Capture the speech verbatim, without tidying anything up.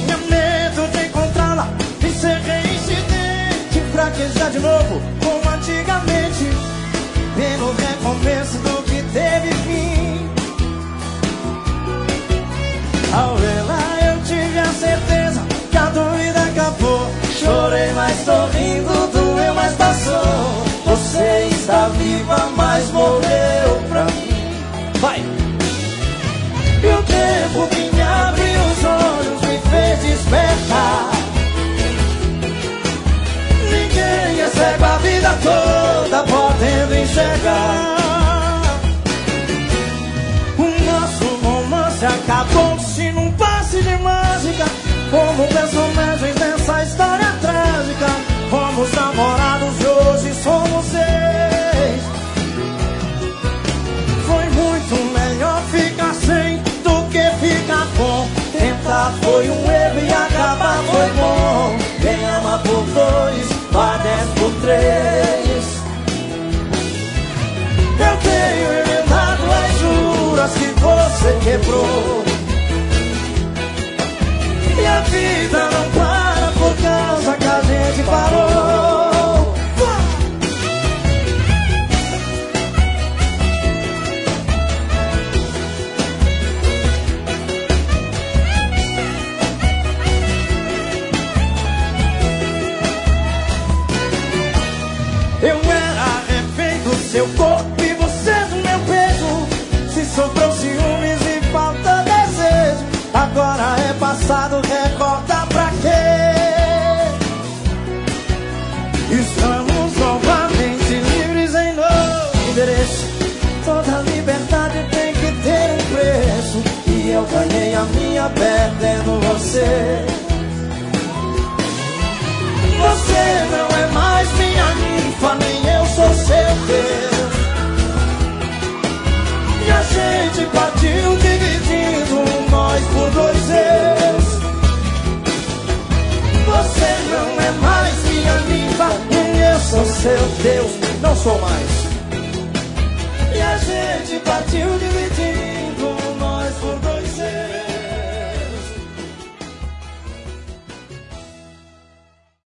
tinha medo de encontrá-la e ser reincidente, fraquejar de novo como antigamente, pelo recomeço do que teve fim. Ao vê-la eu tive a certeza que a dúvida acabou. Chorei, mas sorrindo, doeu, mas passou. Você está viva, mas morreu pra mim. Vai! E o tempo que me abriu os olhos me fez despertar. Ninguém é cego a vida toda podendo enxergar. O nosso romance acabou-se num passe de mágica, como personagens dessa história trágica. Fomos namorados e hoje somos ex. Foi muito melhor ficar sem do que ficar bom. Tentar foi um erro e acabar foi bom. Quem ama por dois, padece por três. Eu tenho emendado as juras que você quebrou. E a vida não para por causa que a gente parou. Eu era refém do seu corpo e você do meu peso. Se sobrou ciúmes e falta desejo, agora é passado, recorda pra quê? Estamos novamente livres em novo endereço. Toda liberdade tem que ter um preço, e eu ganhei a minha perdendo você. Você não é mais minha ninfa, nem eu sou seu Deus. E a gente partiu dividindo nós por dois eus. Você não é mais minha ninfa, nem eu sou seu Deus. Não sou mais. E a gente partiu dividindo